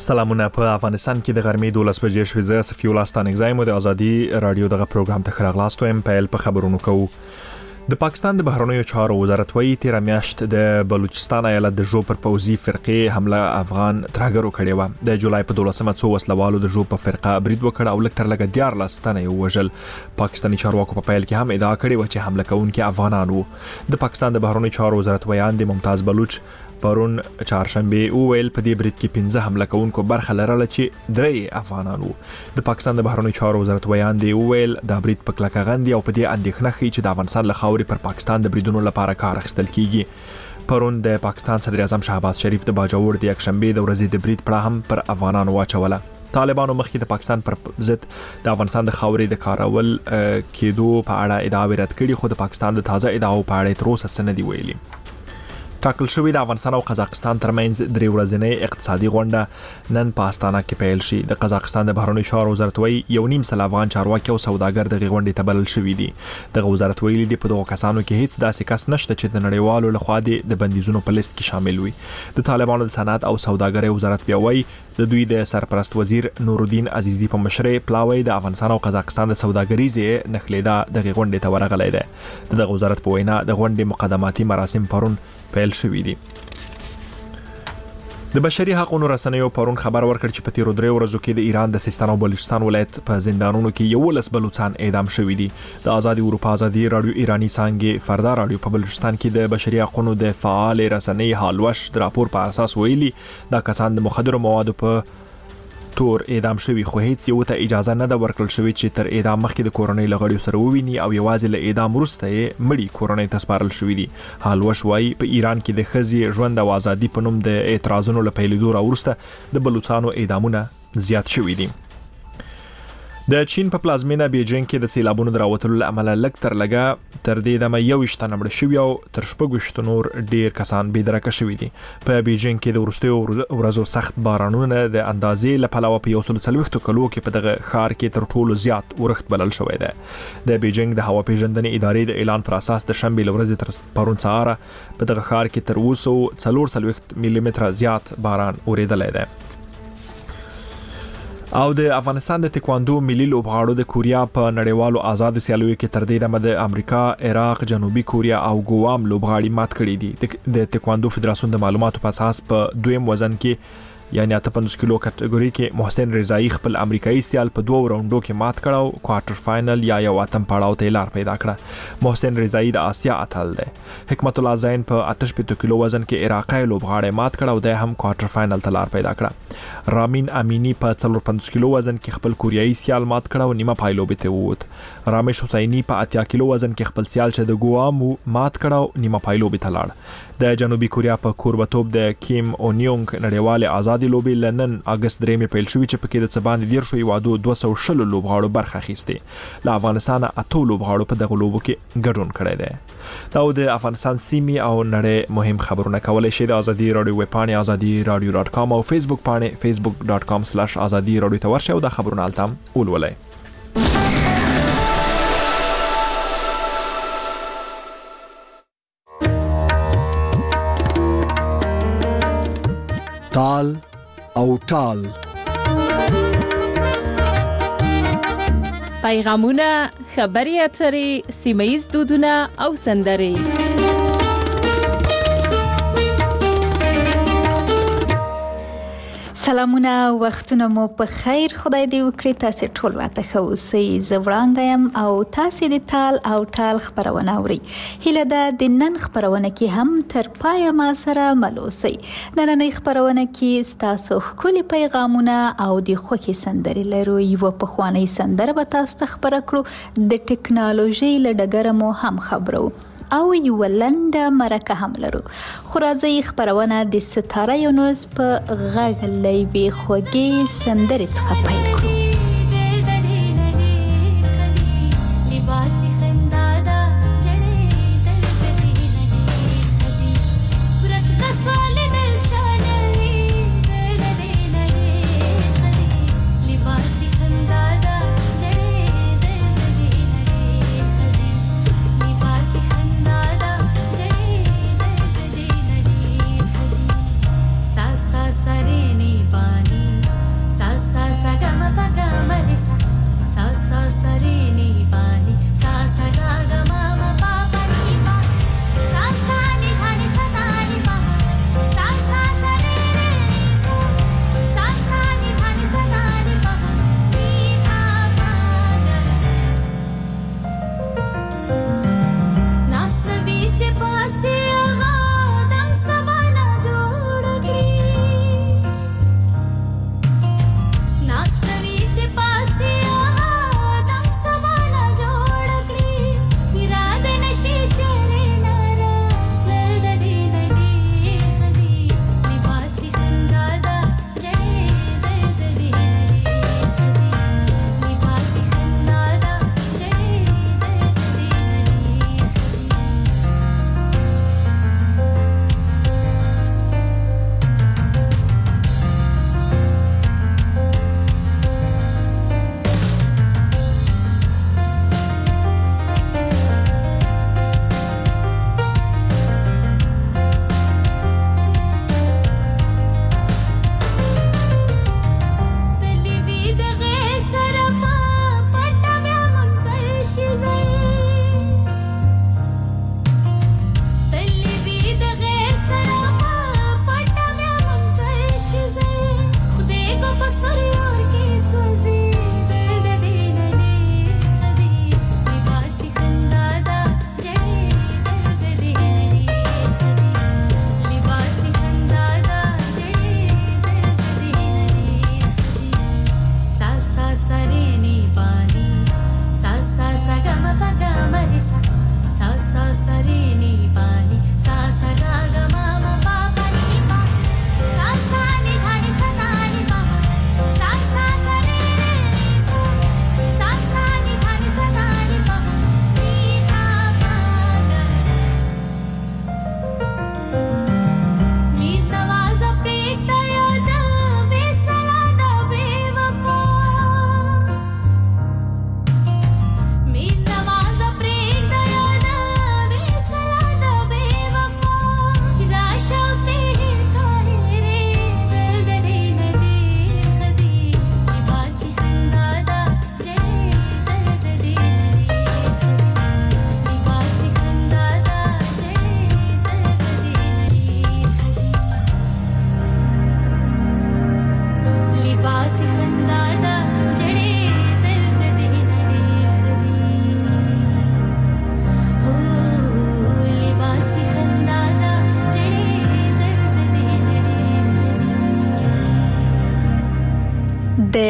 سلامونه. په افغانستان کې د غرمې 12 بجې شوې. زه صفي الله ستانګزای مو د ازادي رادیو دغه پروګرام ته خراغلاست وایم. پیل په خبرونو کوو. د پاکستان د بهرنیو چارو وزارت وایي تیر میاشت د بلوچستان ایالت د جو پر پوځي فرقې حمله افغان ترهګرو کړې و. د جولای په 12مه څو وسلوالو د جو په فرقه برید وکړ او لکتر لګ 14 تنه وژل. پاکستاني چارواکو په پیل کې هم ادعا کړې و چې حمله کوونکي افغانان وو. د پاکستان د بهرنیو چارو وزارت ویان د ممتاز بلوچ پرون چهارشنبه ویل په دې برید کې 15 حمله کوونکو برخه لرله چې 3 افغانان وو. د پاکستان د بهرنیو چارو وزارت ویان دی ویل دا برید په کلکه غندي او په دې اندېښنه ښیي چې د افغانستان له خاورې پر پاکستان د بریدونو لپاره کار اخیستل کیږي. پرون د پاکستان صدر اعظم شهباز شریف د باجوړ د یکشنبه د ورځې د برید پړه هم پر افغانانو واچوله. طالبانو مخکې د پاکستان پر ضد د افغانستان د خاورې د کارول کېدو په اړه ادعا رد کړې، خو د پاکستان د تازه ادعاو په اړه تر اوسه څه نه دي ویلي. ټاکل شوې د افغانستان او قزاقستان ترمنځ 3 ورځنۍ اقتصادي غونډه نن په استانه کې پیل شي. د قزاقستان د بهرنیو چارو وزارت وایي 1.5 سل افغان چارواکي او سوداګر د غونډې ته بلل شوي دي. د وزارت ویلي دی په دغه کسانو کې هیڅ داسې کس نشته چې د نړیوالو لخوا د بندیزونو په لیست کې شامل وي. د طالبانو د صنعت او سوداګرۍ وزارت بیا وایي د دوی د سرپرست وزیر نورالدین عزیزی په مشرۍ پلاوی د افغانستان او قزاقستان د سوداګریزې نخلیدا د غونډې ته ورغلی دی. د وزارت په وینا د غونډې مقدماتي مراسم پرون پیل شوي دي. د بشري حقوقو رسنیو پرون خبر ورکړ چې په تیرو 3 ورځو کې د ایران د سیستان او بلوچستان ولایت په زندانونو کې 11 بلوچستان اعدام شوي دي. د آزادي اروپا آزادي رادیو ایرانی څنګه فردا رادیو په بلوچستان کې د بشري حقوقو د فعال رسنۍ حالوش د راپور په اساس ویلي دا کسان د مخدرو موادو په تور اعدام شوي، خو هیڅ یو ته اجازه نه ده ورکړل شوې چې تر اعدام مخکې د کورنۍ لغړیو سره وویني او یوازې له اعدام وروسته یې مړي کورنۍ ته سپارل شوي دي. حالوش وایي په ایران کې د ښځې ژوند او ازادي په نوم د اعتراضونو له پیلېدو راوروسته د بلوچستانو اعدامونه زیات شوي دي. د چین په پلازمینه بیجینګ کې د سیلابونو دراوتلو له امله لکتر لګه تر دې دمه 21 تنه مړه شوي او تر 16 نور ډیر کسان بېدرکه شوي دي. په بیجینګ کې د وروستیو ورځو سخت بارانونه د اندازې له پلوه په 140 کلو کې په دغه ښار کې تر ټولو زیات ورښت بلل شوی دی. د بیجینګ د هوا پیژندنې ادارې د اعلان پر اساس د شنبې له ورځې تر پرون سهار په دغه ښار کې تر 240 ملي متره زیات باران اوریدلی دی. او د افغانستان د تکواندو ملي لوبغاړو د کوریا په نړیوالو آزادو سیالیو کې تر دې دمه د امریکا، عراق، جنوبي کوریا او ګوام لوبغاړي مات کړي دي. د تکواندو فدراسیون د معلوماتو په اساس په دویم وزن کې یعنی 58 کیلو کټګوري کې محسن رضایی خپل امریکایي سیال په 2 راوندو کې مات کړو. کوارټر فائنل یا یو اتم پړاو ته لار پیدا کړه. محسن رضایی د آسیا اتل دی. حکمت الله زین په 58 کیلو وزن کې عراقي لوبغاړی مات کړه او د هم کوارټر فائنل ته لار پیدا کړه. رامین امینی په 54 کیلو وزن کې خپل کوریایي سیال مات کړه او نیمه پایلوبې ته ووت. رامش حسینی په 80 کیلو وزن کې خپل سیال چې د ګوام مات کړه او نیمه پایلوبې ته لاړ. د جنوبي کوریا په کوربتوب د کیم اونیونګ نړیواله آزادي لوبي لنن اگست 3 پیل شوې چې پکې د څباندې دیر شوې وادو 200 لوبغاړو برخه اخیسته. له افغانستان 8 لوبغاړو په دغه لوبو کې ګډون کړی دی. دا د افغانستان سیمې او نړۍ مهم خبرونه کولای شي د آزادي رادیو ویب پاڼې azadi-radio.com او فیسبوک پاڼې facebook.com/azadi radio ته ورشئ او د خبرونه التم ولولئ. تال او ټال پیغامونه، خبري اترې، سیمه‌ییز دودونه او سندرې. سلامونه، وختونه مو په خیر. خدای دې وکړي تاسو ټول واته ښه اوسئ. زه وړاندیم او تاسو د تال او ټال خبرونه اورئ. هیله ده د نن خبرونه کې هم تر پایه ما سره مل اوسئ. نننۍ خبرونه کې تاسو ښکلي پیغامونه او د خوښۍ سندرې لرو. یو پخوانی سندره به تاسو ته خبره کړو. د ټکنالوژي له ډګره مو هم خبرو او یو لنډه مرکه هم لرو. خو راځئ خبرونه د ستاره یونس په غږ لوي خوږې سندرې څخه پیل کړو. Sareni pani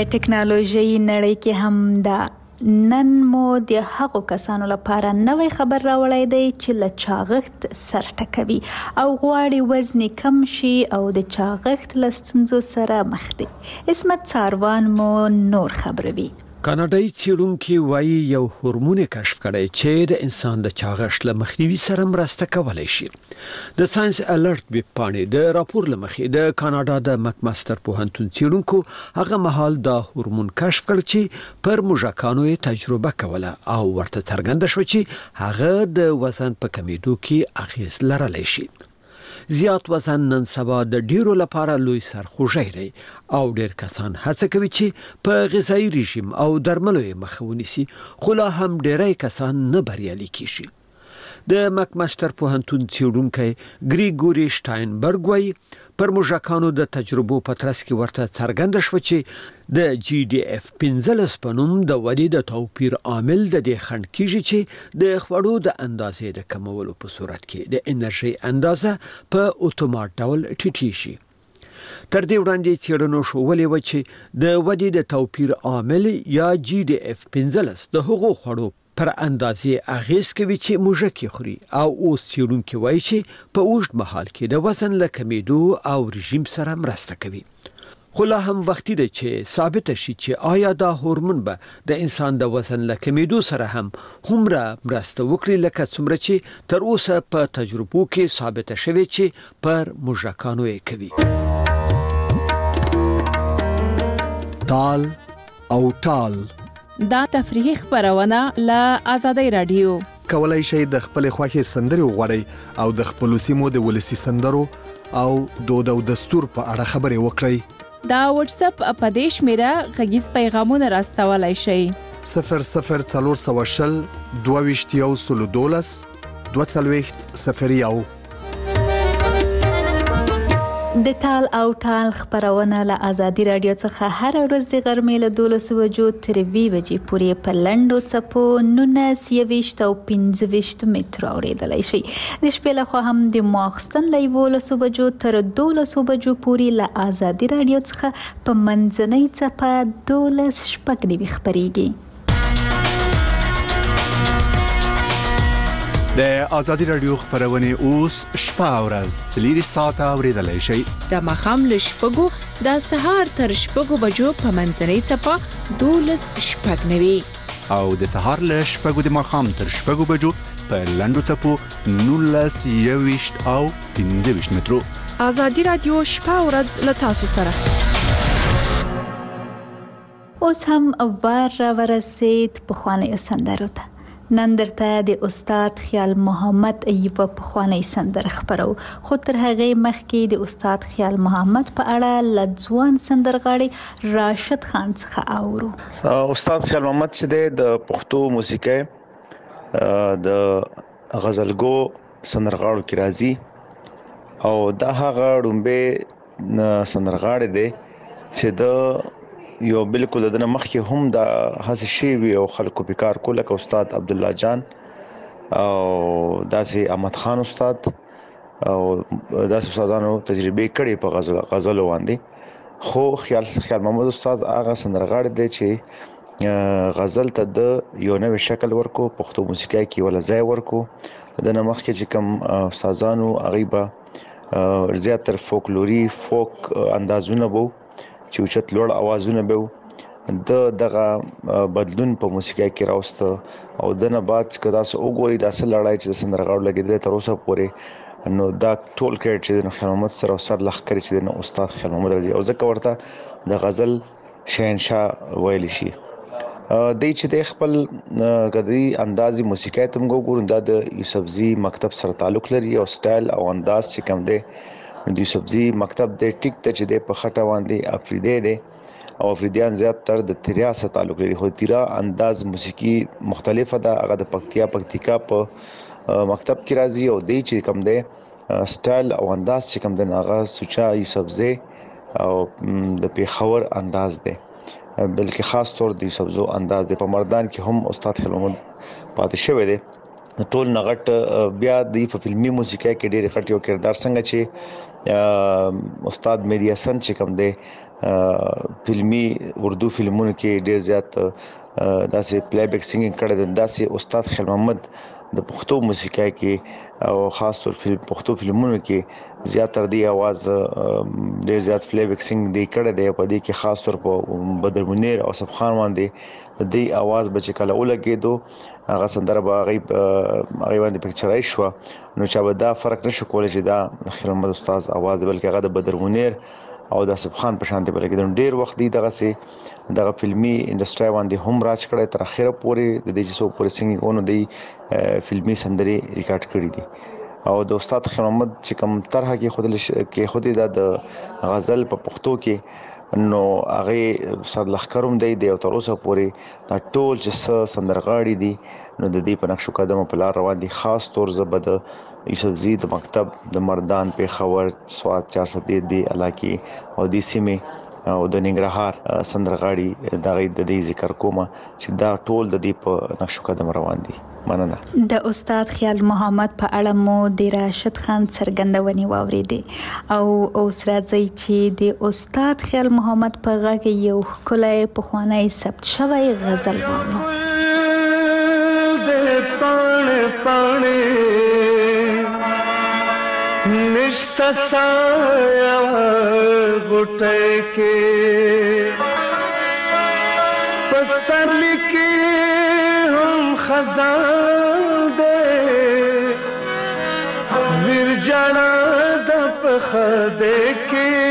ټکنالوژي نړۍ کې هم دا نن مو د هغو کسانو لپاره نوې خبر راوړی دی چې له چاغښت سر ټکوي او غواړي وزن کم شي او د چاغښت له ستونزو سره مخ دي. عصمت ساروان مو نور خبروي. کاناډایي څېړونکي وایي یو هورمون کشف کړی چې د انسان د چاغښت له مخنیوي سره مرسته کولی شي. د ساينس الرټ ویب پاڼې د راپور له مخې د کاناډا د مکماستر پوهنتون څېړونکو هغه مهال دا هورمون کشف کړ چې پر موږکانو یې تجربه کوله او ورته څرګنده شو چې هغه د وزن په کمیدو کې اغیز لرلی شي. زیات وزن نن سبا د ډیرو لپاره لوی سرخوږی دی او ډیر کسان هڅه کوي چې په غذایی رژیم او درملو یې مخه ونیسي، خو لا هم ډیری کسان نه بریالي کیږي. د مکماستر پوهنتون څېړونکی ګریګوري شټاینبرګ وایي پر موږکانو د تجربو په ترڅ کې ورته څرګنده شو چې د GDF15 په نوم د ودې د توپیر عامل د دې خنډ کیږي چې د خوړو د اندازې د کمولو په صورت کې د انرژي اندازه په اتومات ډول ټیټیږي شي. تر دې وړاندې څېړنو ښودلې و چې د ودې د توپیر عامل یا GDF15 د هغو خوړو پر اندازې اغیز کوي چې موږک خوري او اوس څېړونکي وایي چې په اوږد مهال کې د وزن له کمیدو او رژیم سره مرسته کوي. خو لا هم وختي دی چې ثابته شي چې آیا دا هورمون به د انسان د وزن له کمیدو سره هم هومره مرسته وکړي لکه څومره چې تر اوسه په تجربو کې ثابته شوی چې پر موږکانو یې کوي. تال او ټال دا تفریحي خبرونه له آزادۍ رادیو. کولای شئ د خپل خوښې سندرې وغواړئ او د خپل سیمو د ولسی سندرو او دود او دستور په اړه خبرې وکړئ. دا واتس اپ په دې شمیره غږیز پیغامونه راستولای شئ. 00420 22 240 د تال او ټال خبرونه له آزادي رادیو څخه هر ورځ د غرمې له 12 بجو تر 2 بجې پورې په لنډو څپو 19 او 15 متر اوریدلای شي. د شپې له خوا هم د ماخستن له 11 بجو تر 12 بجو پورې له آزادي رادیو څخه په منځنۍ څپه 12 شپږ خبريږي. د آزادي رادیو خبرونه اوس شپه او ورځ 3 ساعته اوریدلای شئ. د ماښام له شپږو د سهار تر شپږو بجو په منځنۍ څپه 12 شپږ او د سهار له شپږو د ماښام تر شپږو بجو په لنډو څپو 19 او 15 مترو. آزادي رادیو شپه او ورځ له تاسو سره. اوس هم وار را ورسید په خوانې سندرو ته. نن درته د استاد خیال محمد ایوب په خوانې سندره خبرو، خو تر هغه مخکې د استاد خیال محمد په اړه لځوان سندرغاړي راشد خان څخه اورو. استاد خیال محمد چې د پښتو موسیقي د غزلګو سندرغاړو کې راځي او دا هغه ډومبه سندرغاړي دی چې د یو بالکل د مخکې هم د هڅه شی وی او خلکو په کار کوله ک استاد عبد الله جان او داسې احمد خان استاد او داسې استادانو تجربه کړې په غزل باندې. خو خیال محمد استاد هغه سندرغاړي دی چې غزل ته د یو نوې شکل ورکو، پښتو موسیقي کې ول ځای ورکو. د مخکې چې کوم استادانو غیبه زیاتر فولکلوري فوک اندازونه وو چې اوچت لوړ اوازونه به دغه بدلون په موسیقي کې راوسته او دنه بعد کدا سو وګوري د اصل لړای چې سندرغاړو لګیدل تر اوسه پورې نو دا ټول کړي چې د خیال محمد سره سر لخ کړي چې د استاد خیال محمد رضی او ځکه ورته د غزل شهنشاه ویل شي. د چې د خپل غدي اندازي موسیقي تم وګورئ د یوسفزي مکتب سره تعلق لري او سټایل او انداز چې کوم دی د یوسفزي مکتب د ټیک ته چې د په خټه باندې افریدي دی او افریدیان زیات تر د تریا سره تعلق لري. خو تیرا انداز موسیقي مختلفه ده، هغه د پکتیکا په مکتب کې راځي او د چې کوم دی سټایل او انداز چې کوم دی هغه سوچا یوسفزي او د پیښور انداز دی، بلکې خاص طور د یوسفزو انداز دی. په مردان کې هم استاد خیال محمد پاتې شوی دی ټول نغټ بیا د فلمي موسیقي کې ډېر غټ یو کردار څنګه چې استاد مهدی حسن چې کوم دی فلمي اردو فلمونو کې ډېر زیات داسې پلی بیک سنگینګ کړی دی، داسې استاد خیل محمد د پښتو موسیقي کې او خاص طور پښتو فلمونو کې زیاتره دی आवाज ډېر زیات پلی بیک سنگ دی کړی دی. په دې کې خاص طور په بدر منیر او صف خان باندې د دې आवाज بچ کله ولګېدو هغه سندره به هغه باندې پکچرای شو، نو چې به دا فرق نشو کولای چې دا خیل محمد استاد आवाज بلکې هغه د بدر منیر او د صف خان په شان دی. بلکې ډېر وخت دی دغه فلمي انډستری باندې هم راج کړی تر اخره پورې د دې چې پورې سنگینګونو دی فلمي سندري ریکارډ کړی دي. او د استاد خیل محمد چې کوم طرح کې خودي د غزل په پښتو کې نو هغه سر لخرم دی او تر اوسه پورې دا ټول چې سندرغاړي دي نو د دې په نقش قدم په لار روان دي. خاص طور زبد یوسف زی د مکتب د مردان پیښور سواد 403 دی علاقې او د سیمه او د ننګرهار سندرغاړي د دې ذکر کوم چې دا ټول د دې په نقش قدم روان دي. مننه. د استاد خیال محمد په اړه مو د راشد خان څرګندونې واوریدې او اوس راځي چې د استاد خیال محمد په غږ یو ښکلی پخوانی ثبت شوی غزل واورو. نشتا سایه غټه کې پسترلی کې هم خزان دے ویر جانا د پخده کې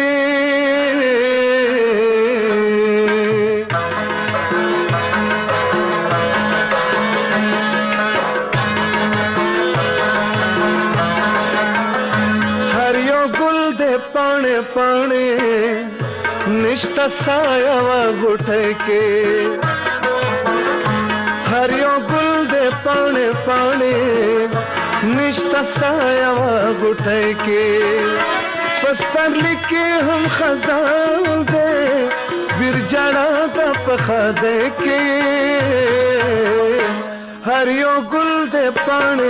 نشتا سایه غټه کې هر یو ګل دې پاڼې نشتا سایه غټه کې پسترلی کې هم خزان دې ویر جانا د پخده کې هر یو ګل دې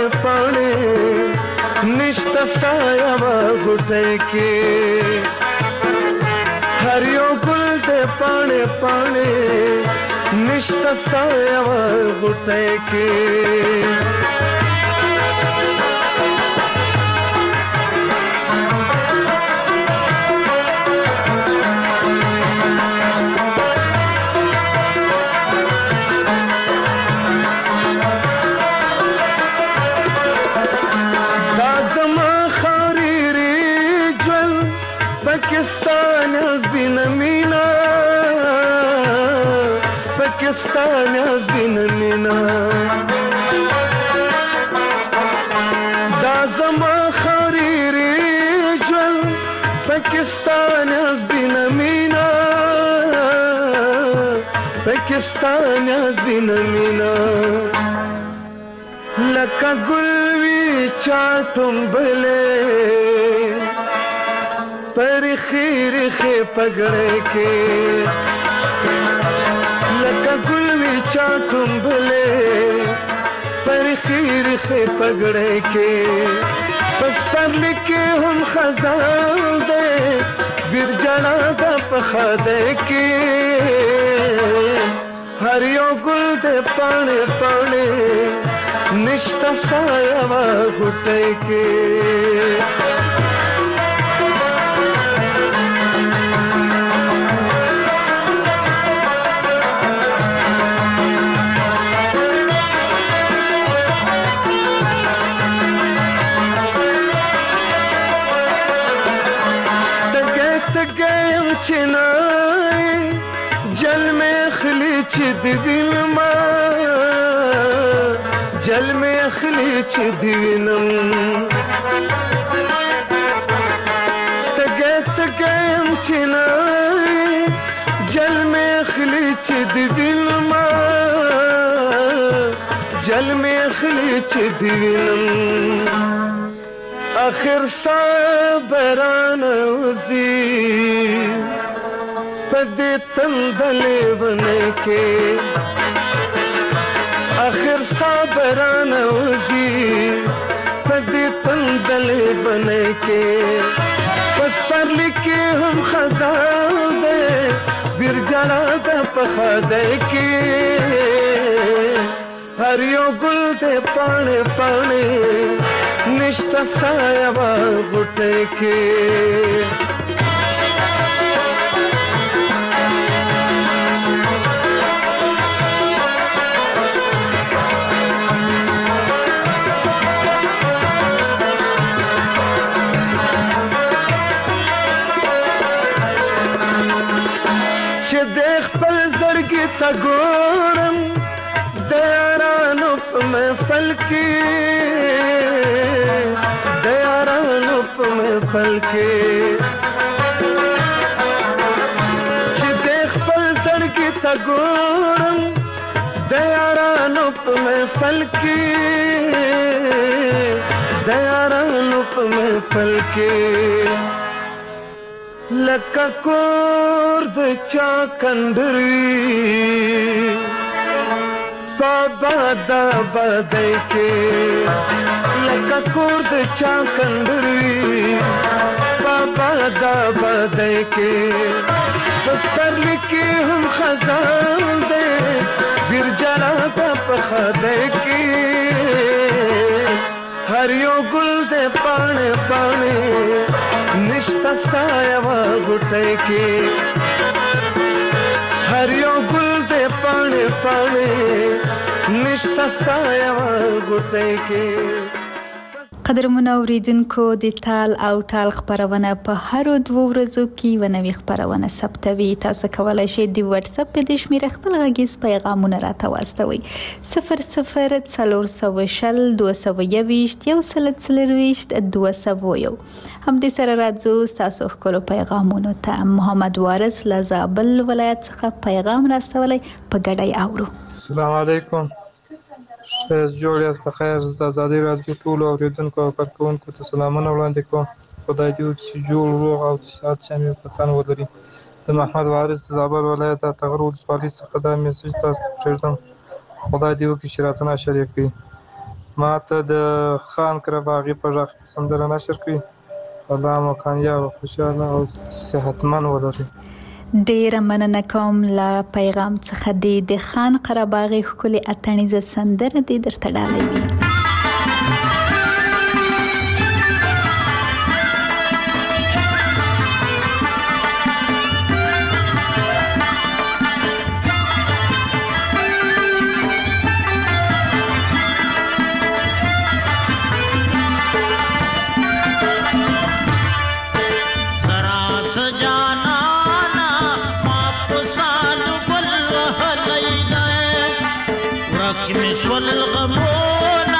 پاڼې نشتا سایه غټه کې हर यो गुल दे पाने पाने निष्ठा साया गुटे के दाजमा खरीरी ज्वल पाकिस्तान मीना पाकिस्तान हस्बिन मीना दाजमा खरीरी ज्वल पाकिस्तान हस्बिन मीना पाकिस्तान हस्बिन मीना लका गुलवी चाटुम भले पर खीर खे पगड़े के लका गुलवी चाटुम भले पर खीर खे पगड़े के बस पर लिखे हम खजान दे बिरजड़ा दा पखदे के हर यो गुल दे पाने पाने निष्ठा साया गुटे के چنای جل میں خلیچ دیوینم جل میں خلیچ دیوینم تگت گیم چنای جل میں خلیچ دیوینم جل میں خلیچ دیوینم آخر صبران وزی پدی تندلے بنے کے آخر صبران وزی دې تندلې بنې کې پسترلی کې هم خزان دې بیر جړا د پخدای کې هر یو ګل دې پاڼې پاڼې نشته سایه غټه کې چې د خپل زړګي ته ګورم د یارانو په محفل کې د یارانو په محفل کې چې د خپل زړګي ته ګورم د یارانو په محفل کې د یارانو په محفل کې لکه کور د چا کندروي بابا دا بدای کې لکه کور د چا کندروي بابا دا بدای کې پسترلی کې هم خزان دې بیر جړا د پخدای کې هر یو ګل دې پاڼې پاڼې نشتا سایه غټه کې هر یو ګل دې پاڼې پاڼې نشتا سایه غټه کې قدرمنو اوریدونکو د تال او ټال خبرونه په هر 2 ورځو کې ونوي خبرونه ثبتوي. تاسو کولای شئ د واتس اپ په د شمیر خپل غږیز پیغامونه راته واستوي 0040 221 201 هم د سره راځو تاسو خپل پیغامونه ته. محمد وارث لزابل ولایت څخه پیغام راستولی په ګډای اورو. السلام علیکم. شایز جوړیاس په خیر. د آزادۍ رادیو ټولو اوریدونکو او کارکونکو ته سلامونه وړاندې کوم. خدای دې وکړي چې جوړ روغ او د صحت شامل وطن ولري. د محمد وارث د زابل ولایت د تغر ولسوالۍ څخه دا میسج تاسو ته پرېږدم. خدای دې وکړي چې راته نشر یې کړي. ما ته د خان قرهباغي په غږ کې سندره نشر کړي. الله مو کامیاب او خوشحاله او صحتمن ولري. ډیره مننه کوم له پیغام څخه د خان قرهباغي ښکلې اتڼیزه سندره دې درته ډالۍ وي. الغمون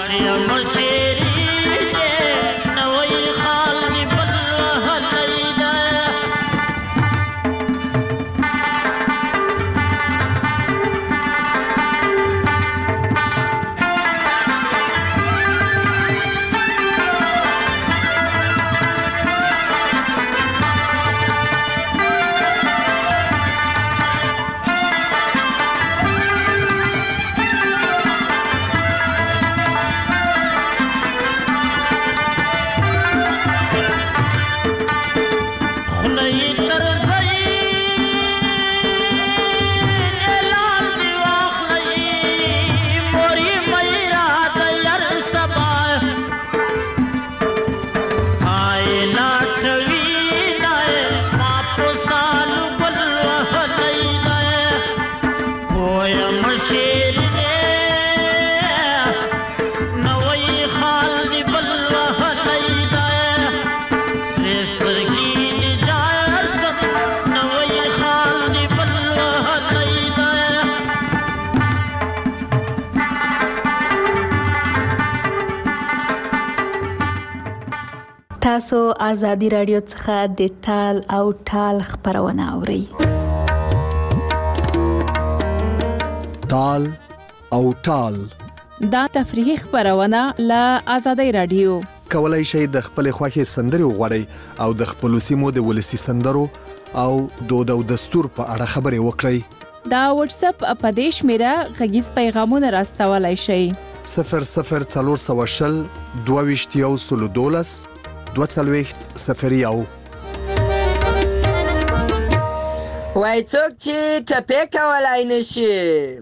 تاسو آزادی رادیو څخه د تال او ټال خبرونه اورئ. تال او ټال دا تفریحي خبرونه له آزادی رادیو. کولای شئ د خپل خوښي سندري وغوړئ او د خپل سیمو د ولسی سندرو او دود او دستور په اړه خبرې وکړئ. دا واتس اپ په دیش میرا غږیز پیغامونه راستولای شئ. 00420 22 240 وای څوک چې ټپې کولای نشي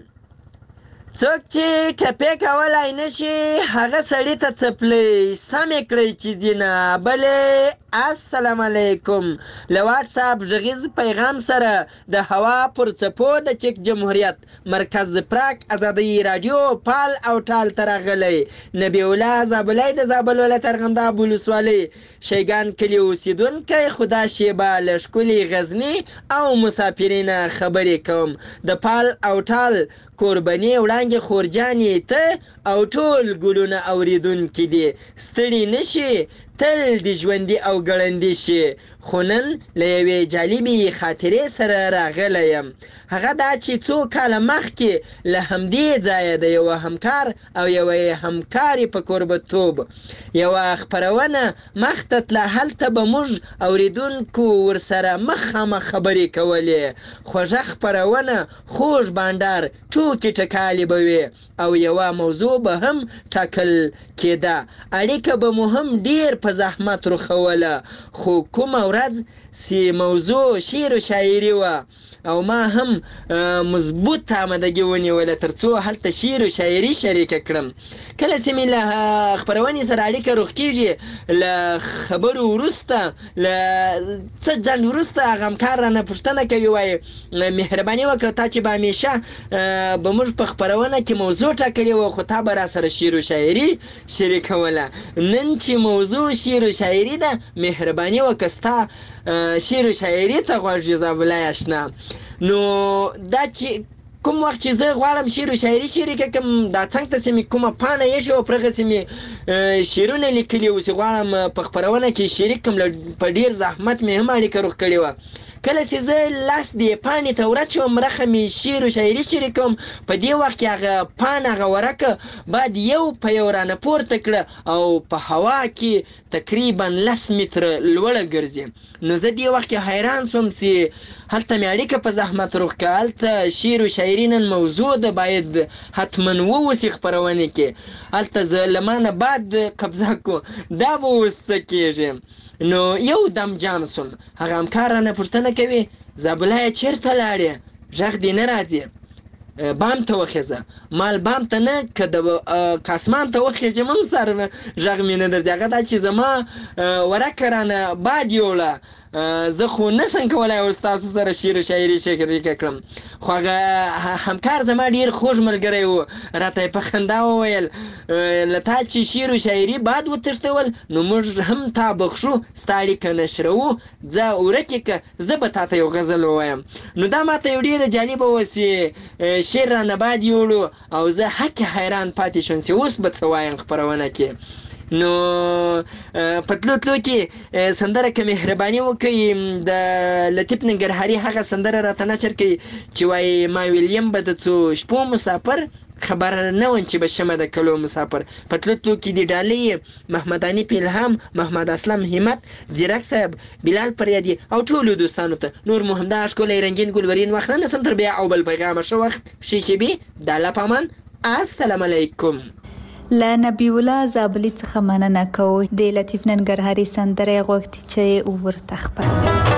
هغه سړی ته څپلۍ سمې کړئ چې دینه بلې السلام علیکم. له واټس اپ غږیز پیغام سره د هوا پر څپو د چک جمهوریت مرکز پراک آزادی رادیو پال او ټال ته راغلی. نبی الله زابلی د زابل ولایت ارغنداب ولسوالۍ شیګان کلي اوسیدونکی خدا شیبه له ښکلي غزني او مسافرینه خبرې کوم. د پال او ټال قرباني وړاندې خورجانې ته او ټول ګلونه اوریدونکي دي ستړي نشي تل د ژوندي او ګړندي شي. خو نن له یوې جالبې خاطرې سره راغلی یم. هغه دا چې څو کاله مخکې له همدې ځایه د یوه همکار او یوې همکارې په کوربتوب یوه خپرونه مخ ته تله. هلته به موږ اوریدونکو ورسره مخامخ خبرې کولې. خوږه خپرونه خوږ بانډار ټوکې ټکالې به وي او یوه موضوع به هم ټاکل کېده. اړیکه به مو هم ډیر په زحمت رخوله. خو کومه ورځ چې موضوع شعر و شاعري وه او ما هم مضبوط آمدګي ونیوله تر څو هلته شعر و شاعري شریکه کړم. کله چې مې له خپرونې سره اړیکه روغ کېږي له خبرو وروسته له څه ځنډ وروسته هغه همکار رانه پوښتنه کوي وایي مهرباني وکړه تا چې به همیشه به موږ په خپرونه کې موضوع ټاکلې وه خو تا به راسره شعر و شاعري شریکوله. نن چې موضوع شعر و شاعري ده مهرباني وکړه ستا شعر و شاعري ته غوږ زابلی اشنا. نو دا چې کوم وخت چې زه غواړم شعر و شاعري شریکه کړم دا څنګ ته چې مې کومه پاڼه ایښې وه پر هغه چې مې شعرونه لیکلي وو چې غواړم په خپرونه کې شریک کړم. په ډېر زحمت مې هم اړیکه روغ کړې وه. کله چې زه لاس دې پاڼې ته ورچوم رخه مې شعر و شاعري شریکوم په دې وخت کې هغه پاڼه هغه ورکه باید یو په یو رانه پورته کړه او په هوا کې تقریبا 10 متره لوړه ګرځي. نو زه دې وخت کې حیران سوم چې هلته مې اړیکه په زحمت روغ کړه. هلته شعر و شاعري نن موضوع ده باید حتما ووسي خپرونې کې. هلته زه له ما نه بعد قبضه کو دا به اوس څه کېږي. نو یو دم جام سوم. هغه همکار رانه پوښتنه کوي زابلایه چېرته لاړې غږ دې نه راځي بام ته وخېزه. مال بام ته نه که د اسمان ته وخېږم هم سر غږ مې نه درځي. هغه دا چې زما ورکه رانه باد یوړه زه خو نسم کولای اوس تاسو سره شعر و شاعري شریکه کړم خو هغه همکار زما ډېر خوږ ملګری و راته یې په خندا وویل له تا چې شعر و شاعري باد وتښتول نو موږ هم تا بخښو ستا اړیکه نشروو ځه ورکې که زه به تا ته یو غزل ووایم نو دا ماته یو ډېره جالبه وه چې شعر رانه باد یوړو او زه حق حیران پاتې شوم چې اوس به څه وایم خپرونه کې نو په تلو کې سندره که مهرباني وکړئ د لطیف ننګرهاري هغه سندره راته نشر کړئ چې وایي ما ویلیم به د څو شپو مسافر خبر نه وم چې به شمه د کلو مسافر په تلو کې د ډالۍ محمد حنیف الهام محمد اسلم همت زیرک صاحب بلال پریادي او ټولو دوستانو ته نور مو همدا ښکلی رنګین ګلورین وخت نه نسم تر بیا او بل پیغامه ښه وخت ښې شبي د الله په امان السلام علیکم له نبی الله زابلي څخه مننه کوو د لطیف ننګرهاري سندره غوښتي چې ورته خپروي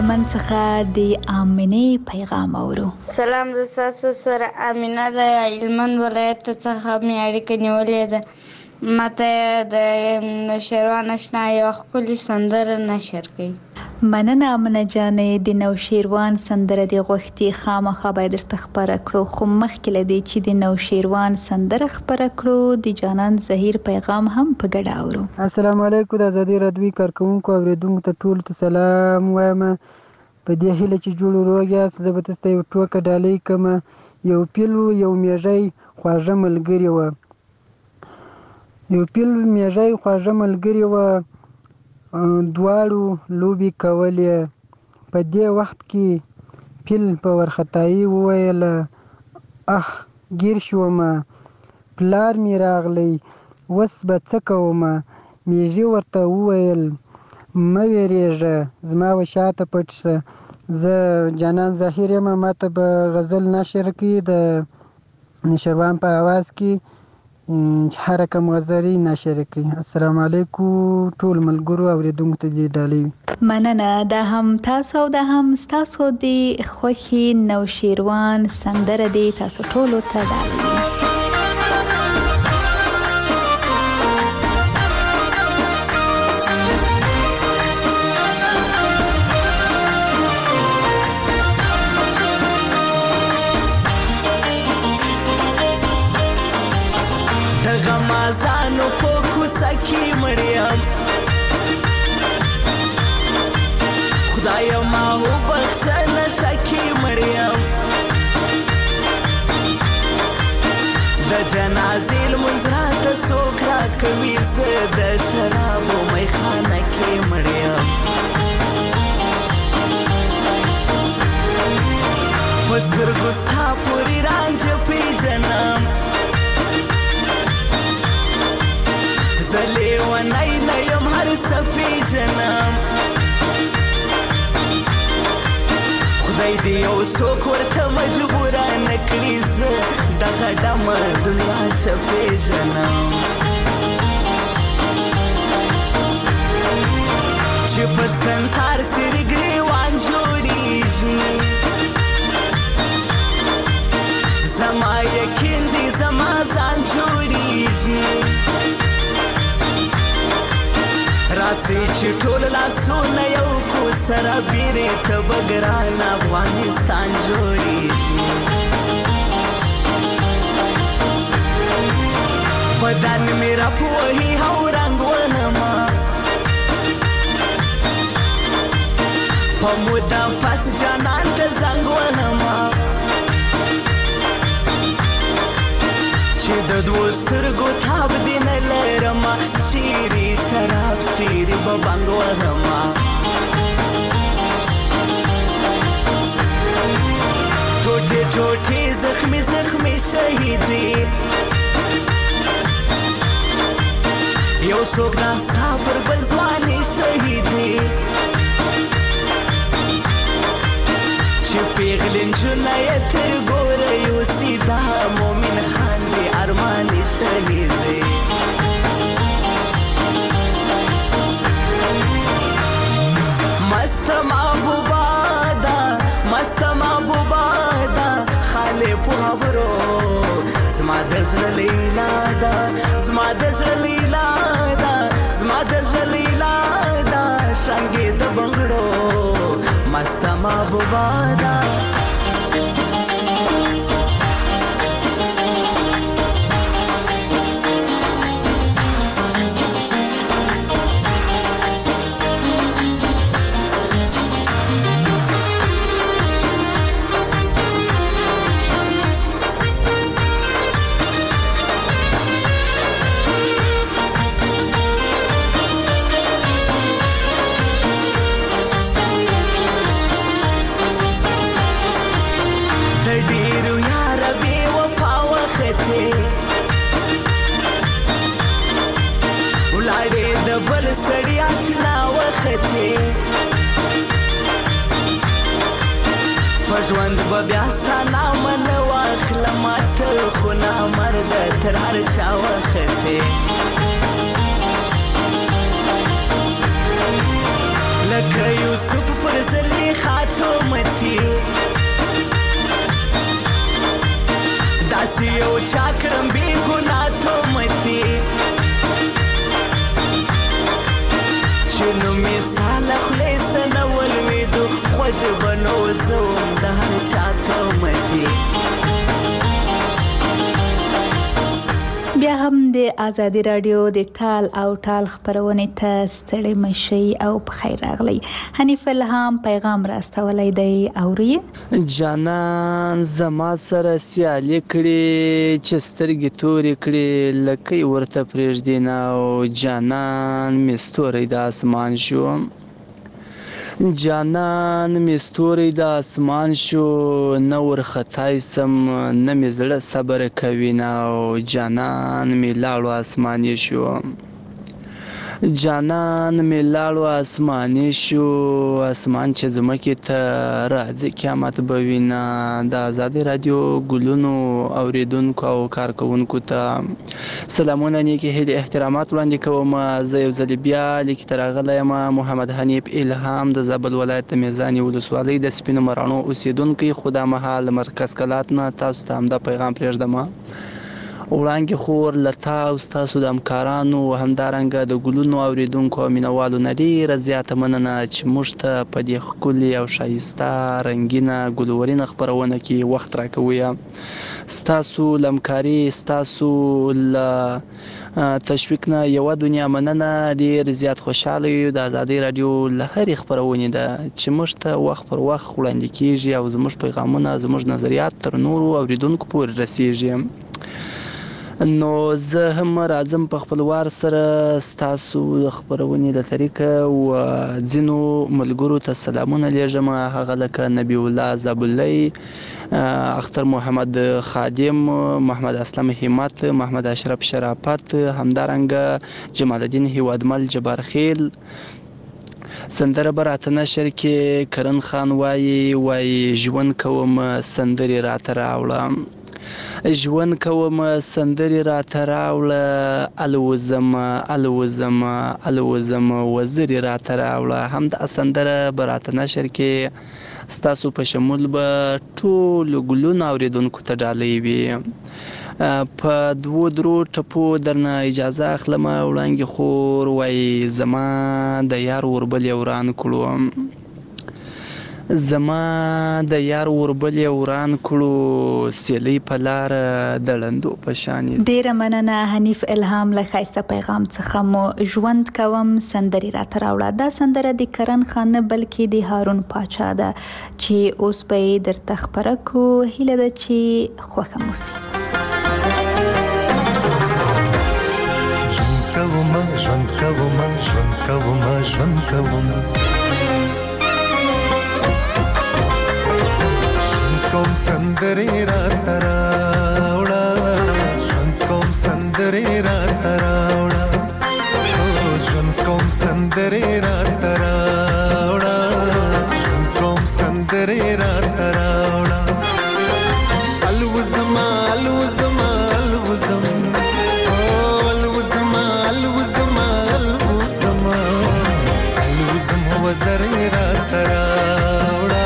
هلمند څخه د آمنې پیغام اورو. سلام، زه ستاسو سره امینه د هلمند ولایت څخه مې اړیکه نیولې ده. ماته د نوشیروان اشنا یوه ښکلې سندره نشر کړئ. مننه آمنه جانې، د نوشیروان سندره دې غوښتي، خامخا باید درته خپره کړو. خو مخکې له دې چې د نوشیروان سندره خپره کړو، د جانان زهیر پیغام هم په ګډه اورو. السلام علیکم. د ازادي راډیوي کارکوونکو اوریدونکو ته ټولو ته سلام وایم. په دې هیله چې جوړ روغ یاست، زه به تاسو ته یو ټوکه ډالۍ کوم. یو پیل و، یو میږی خواږه ملګري وه. یو پیل میږی خواږه ملګري وه، دواړو لوبې کولې. په دې وخت کې پیل په وارخطایي وویل: اخ ګیر شومه، پلار مې راغلی، اوس به څه کومه؟ میږي ورته وویل: مه ویرېږه، زما و شاته پټ شه. زه جانان ظاهر یم، ماته به غزل نشر کړي د نوشیروان په اواز کې، هر رقم غزلې نشر کړي. السلام علیکم ټول ملګرو اوریدونکو ته دې ډالۍ. مننه. دا هم تاسو او دا هم ستاسو د خوښې نوشیروان سندره دی، تاسو ټولو ته ډالۍ. غمازانو په کوڅه کې مړیم، خدایا ما وبخښه نشه کې مړیم. د جنازې لمونځ راته څوک راکوي، زه د شرابو میخانه کې مړیم. په سترګو ستا پورې رانجه پېژنم، زه لیونی نه یم هر څه پېژنم. خدای دې یو څوک ورته مجبوره نه کړي، زه دغه ډمه دنیا ښه پېژنم. چې په ستنتار سرې ګریوان جوړېږي، زما یقین دی زما ځان جوړېږي. راسي چې ټول لاسونه یو کو سره بیرې ته به ګران افغانستان جوړېږي. بدن مې راپوهي او رنګ وهمه، په موده پس جانان ته زنګ وهمه. چې د دوو سترګو تاب دې نه لرمه، چیرې شراب چیرې به بنګ وهمه. ټوټې ټوټې زخمې زخمې شهیدې، یو څوک ناستا پر بل ځوانې شهیدې. چې پیغلې نجونه یې تر ګوره یوسي، دا مومن خان دې ارمانې شهیدې. مست محبوبه ده، مست محبوبه ده، خالې په خبرو زما د زړه لیلا ده، زما د زړه لیلا ده، زما د زړه لیلا ده. شانګې د بنګړو مست محبوبه ده. ډېرو یاره بې وفا وختې، ولاړې د بل سړي اشنا وختې. په ژوند به بیا ستا نامه نه واخلم، ته خو نامرده تر هر چا وختې. لکه یو یوسف پر زلیخا تومتی داسې یو چا کړم بې ګناه تومتي چې نوم یې ستا له خولې څه نه ولوېدو خود به نو زه وم د هر چا تومتي. بیا هم د آزادي رادیو د تال او ټال خبرونه ته ستړي مشي او په خیر راغلی. حنیف الهام پیغام راستولی دی اوري. جانان زما سره سیالي کړي چې سترګې تورې کړي لکه ورته پرېږدي نه او جانان مې ستوری د اسمان شو جانان مې ستوری د اسمان شو نه ورختای سم نه مې زړه صبر کوي نه او جانان مې لاړو اسماني شو جانان مې لاړو اسماني شو اسمان چې ځمکې ته راځي قیامت به وینه. د آزادي رادیو ګلونو اوریدونکو او کارکوونکو ته سلامونه نیکې هیلې احترامات وړاندې کوم. زه یو ځل بیا لیک ته راغلی یم محمد حنیف الهام د زابل ولایت د میزانې ولسوالۍ د سپینو مراڼو اوسیدونکی خو دا مهال مرکز کلات نه تاسو ته همدا پیغام پرېږدم. وړانګې خور له تا او ستاسو د همکارانو همدارنګه د ګلونو اوریدونکو او مینوالو نه ډېره زیاته مننه چې موږ ته په دې ښکلې او ښایسته رنګینه ګلورینه خپرونه کې وخت راکوئ. ستاسو له همکاري ستاسو له تشویق نه یوه دنیا مننه. ډېر زیات خوشحاله یو د آزادۍ راډیو له هرې خپرونې ده چې موږ ته وخت پر وخت وړاندې کیږي او زموږ پیغامونه زموږ نظریات تر نورو اوریدونکو پورې رسیږي. نو زه هم راځم په خپل وار سره ستاسو خبرونې له طریقه او ځینو ملګرو ته سلامونه لیږم هغه لکه نبی الله زابلی اختر محمد خادم محمد اسلم همت محمد اشرف شرافت همدارنګه جمال الدین هیوادمل جبارخیل سندره براته نشر کې کرن خان وایي ژوند کوم سندرې راته راوړه ژوند کوم سندرې راته راوړه الوزم وزرې راته راوړه. همدا سندره براته نشر کې ستاسو په شمول به ټولو ګلونو اوریدونکو ته ډالۍ وي. په 2-3 ټپو درنه اجازه اخلم. وړانګې خور وایي زما د یار وربل یې وران کړو زما د یار وربل یې وران کړو سیلۍ په لار د ړندو په شانې. ډیره مننه حنیف الهام له ښایسته پیغام څخه مو ژوند کوم سندرې راته راوړه. دا سندره د کرن خان نه بلکې د هارون پاچا ده چې اوس به یې درته خپره کړو. هیله ده چې خوښه مو سي. ژوند کوم کوم سندرې راته راوړه ژوند کوم سندرې راته راوړه ژوند کوم سندرې راته راوړه ژوند کوم سندرې راته راوړه الوزم وزرې راته راوړه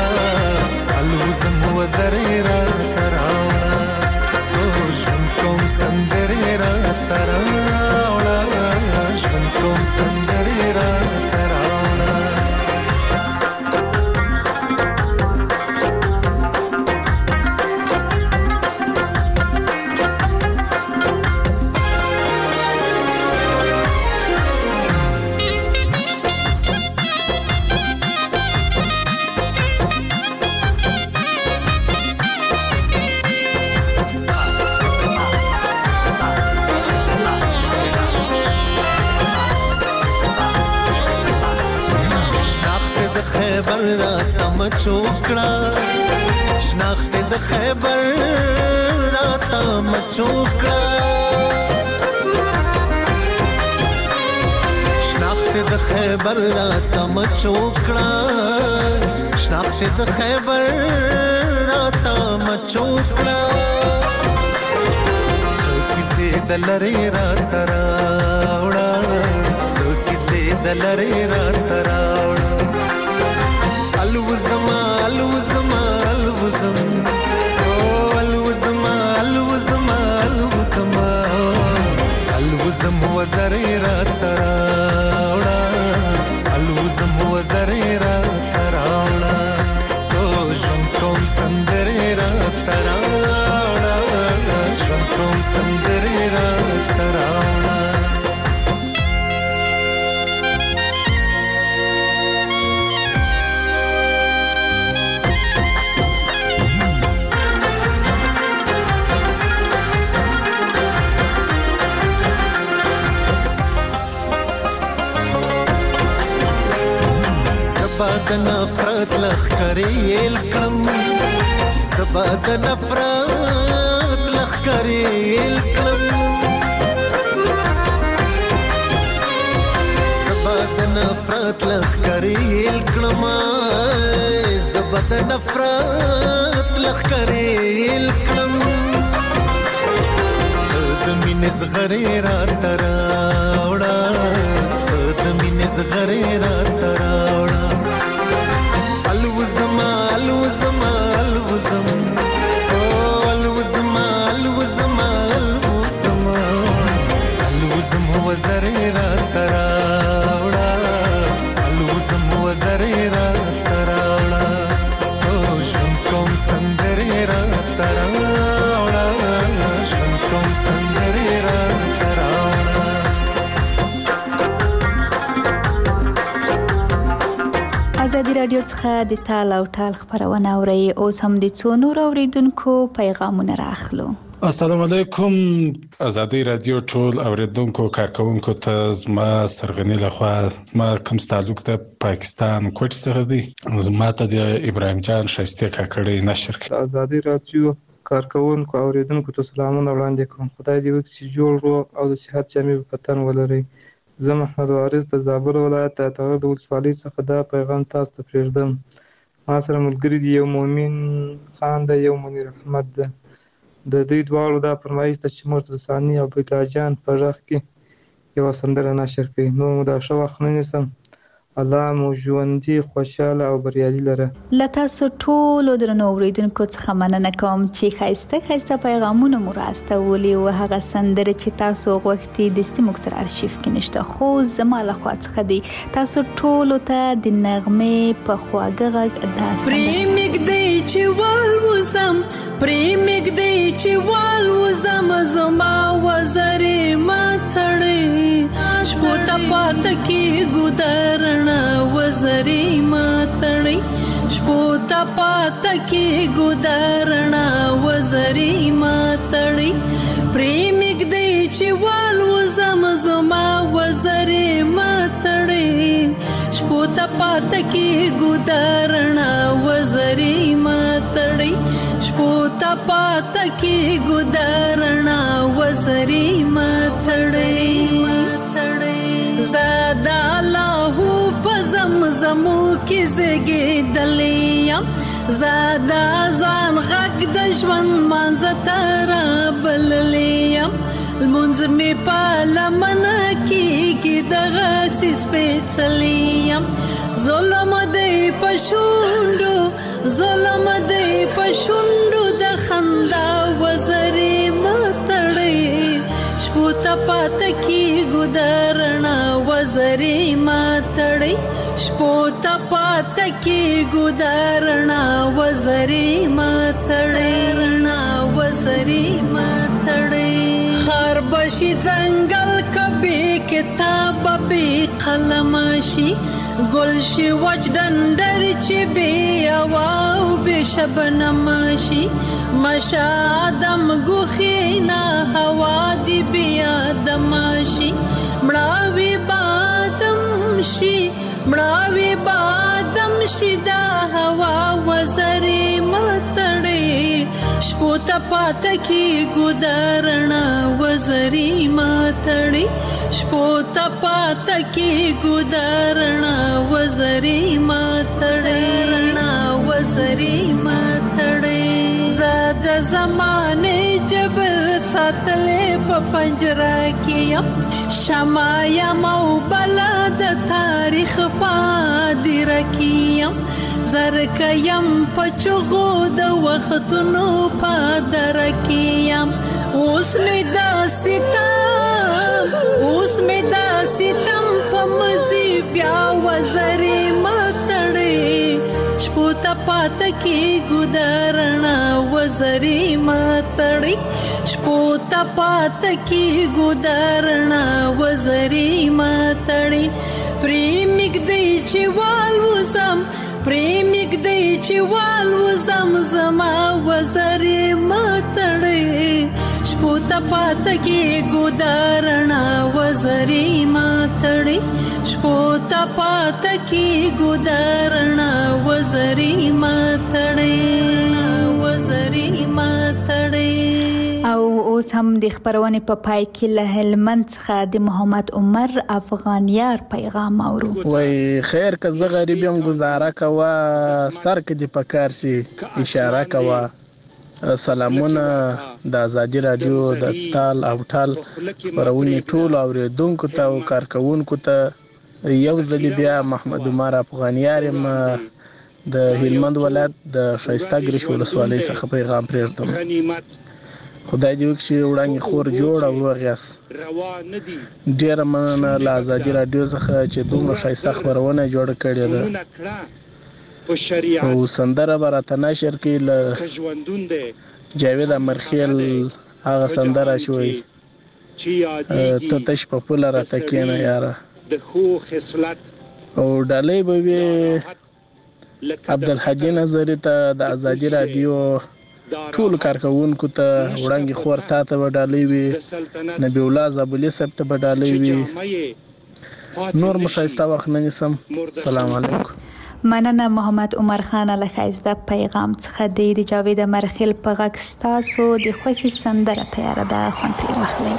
وزرې راته راوړه ژوند کوم سندرې راته راوړه ژوند کوم سندرې راته راوړه. خیبر راته مچوکړه شناخت د خیبر راته مچوکړه شناخت د خیبر راته مچوکړه شناخت د خیبر راته مچوکړه څو کیسې د لرې راته راوړه څو کیسې د لرې راته راوړه الوزم الوزم الوزم الوزم الوزم الوزم الوزم وزريرا تراوڑا الوزم وزريرا تراوڑا تو ژوند کوم سندرې را تراوڑا ژوند کوم سندرې را تراوڑا زباد نفرت لخکری الکلم زباد نفرت لخکری الکلم زباد نفرت لخکری الکلم زباد نفرت لخکری الکلم دمین زغری را تراوڑا دمین زغری را تراوڑا الوزم الوزم الوزم الوزم الوزم الوزم الوزم وزريرا تراوڑا الوزم وزريرا تراوڑا ژوند کوم سندرې را تراوڑا ژوند کوم سندرې را تراوڑا ازادي راډیو څخه د تال او ټال خبرونه اورئ. اوس هم د څو نور اوریدونکو پیغامونه راخلو. السلام علیکم. ازادي راډیو ټول اوریدونکو کارکونکو ته زما سرغنی لخوا ما کوم تعلق د پاکستان کوټ څخه دی. زما ته د ابراهیم جان شایسته کاکړی نشر کړ. ازادي راډیو کارکونکو اوریدونکو ته سلامونه وړاندې کوم. خدای دې وکړي چې جوړ روغ او د صحت جامې په تن ولرئ. زه محمد وارث د زابل ولایت د اتغر د ولسوالۍ څخه دا پیغام تاسو ته پرېږدم. ما سره ملګري دي، یو مومن خان دی، یو منیر احمد ده. د دوی دواړو دا فرمایش ده چې مرتضی ثاني او عبیدالله جان په غږ کې یوه سندره نشر کړي. نور مو دا ښه وخت نه نیسم. الله مو ژوندي، خوشحاله او بریالي لره. له تاسو ټولو درنو اوریدونکو څخه مننه کوم چې ښایسته پیغامونه مو راستولي او هغه سندره چې تاسو غوښتي دستي موږ سره ارشیف کې نشته، خو زما له خوا څخه دی. تاسو ټولو ته د نغمې په خواږه غږ دا پریمګ دی چې والوزم پریمګ دی چې والوزم زما وزرې ما تړې شپو ته پات کې ګودرنا وزرې ما تړې شپو ته پات کې ګودرنا وزرې ما تړې پریمګ دی چې والوزم زما وزرې ما تړې شپو ته پات کې ګودرنا وزرې ما تړې شپو ته پات کې ګودرنا وزرې ما تړې زادا الله په زمزمو کې زګېدلې زادا ځان غږ د ژوند مانځه تر بللې المنځ می په لمنه کې دغه سپېڅلې ظلم دی پښوندو ظلم دی پښوندو د خندا وزرې ماتړې شپو ته پات کې ګودرنا وزرې ماتړې شپو ته پات کې ګودرنا وزرې ماتړې رڼا وزرې ماتړې خار بشي ځنګل کبي کتاب به قلم شي گل شي وچ ډنډر چې بي او به شبنم شي مشا دم ګوخینا هوا دی بیا دم شي مړاوي بادم شي مړاوي بادم شي دا هوا وزرې ماتړې شپو ته پات کې ګودرنا وزرې ماتړې شپو ته پات کې ګودرنا وزرې ماتړې رڼا وزرې ماتړې زاد زمانه جبل ساتلې په پنجره کې شمایا مو بلد تاریخ پادر کې زرکیم پچغو د وختونو پادر کیم اوس می دا ستم په مزي بیا وزري متړي شپو ته پات کی ګدارنا وزري متړي شپو ته پات کی ګدارنا وزري متړي پریمګ دی چې والوزم زما وزري متړي شپو ته پات کی ګدارنا وزري متړي شپو ته پات کی ګدارنا وزري متړي او اوس هم د خبرونه په پای کې له هلمند څخه د محمد عمر افغانیار پیغام اورو. وای خیر که زه غریب یم گزاره کوا سر کې د پکار سي اشاره کوا. سلامونه د ازادي رادیو د تال او ټال پرونی ټول اوریدونکو ته او کارکونکو ته یو ځل بیا محمد عمر افغانیار د هلمند ولایت د شایسته ګریش ولسوالۍ څخه پیغام پرېږدم. خدای دې وکړي وړاندې خور جوړ او روغ یاست. ډېره مننه له ازادي رادیو څخه چې دومره ښایسته خپرونه جوړه کړې ده او سندره به راته نشر کړي له جاوید امرخیل هغه سندره چې وایي ته تش په پوله راته کښېنه یاره او ډالۍ به وي عبدالحجي نظري ته د ازادي رادیو ټول کارکونکو ته وړاندې خور تا ته به ډالۍ وي نبی الله زابلي صاحب ته به ډالۍ وي نور مو ښایسته وخت نه نیسم. سلام علیکم. مننه محمد عمر خان له ښایسته پیغام څخه د جاوید امرخیل په غږ ستاسو د خوښې سندره تیاره ده خوند ترې واخلئ.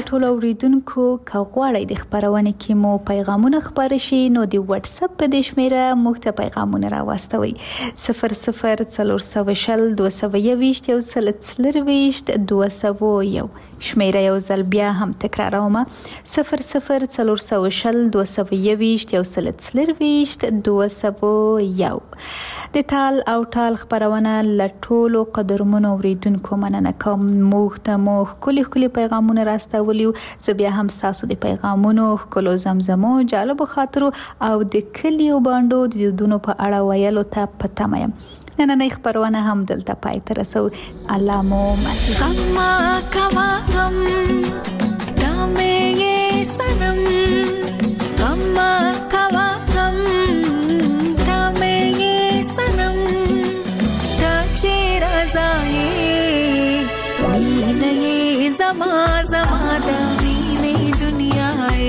ټول اوریدونکو که غواړئ د خبرونه کې مو پیغامونه خبر شي نو د واتس اپ په دې شمیره موږ ته پیغامونه راوستوي 00402221 شمیره یو ځل بیا هم تکراروم 00402221 د تال او ټال خبرونه لټولو قدرمنو اوریدونکو مننه کوم موږ ته مو کلی پیغامونه راستولیو زه بیا هم تاسو د پیغامونو کلو زمزمو جالب خاطرو او د کلیو باندو د دونو په اړه ویلو ته پته یم نن خبرونه هم دلته پای ته رسو الله مو غما کما غم دمه سنم غما کما غم دمه سنم تچرا زای مینه زما د مینه دنیا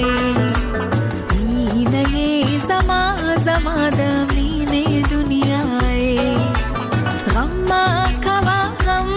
مینه زما د مینه دنیا غما کوا غم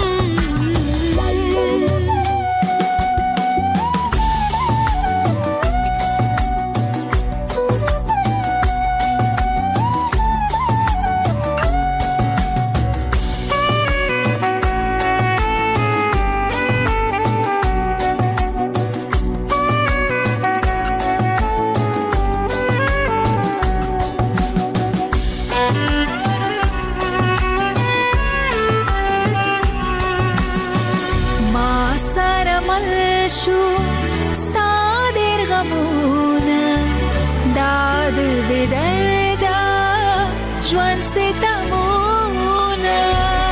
ژوند ستمونه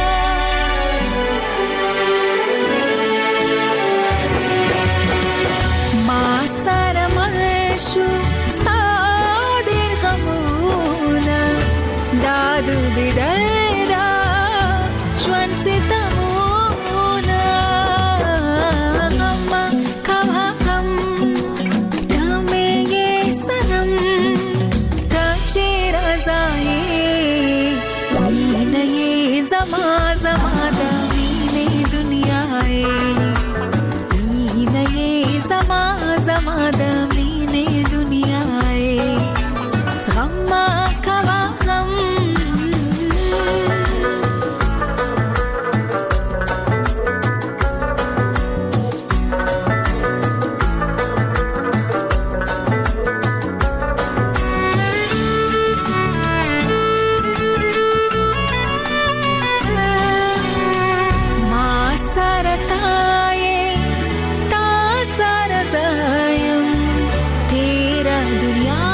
ما سره مل شو ستا ډېر غمونه دا د بدایدا ژوند ستمونه غم کوا غم دمه سنم تچرا زای زما د مینه دنیا مینه زما د مینه دنیا غم کوا غم तेरा दुनिया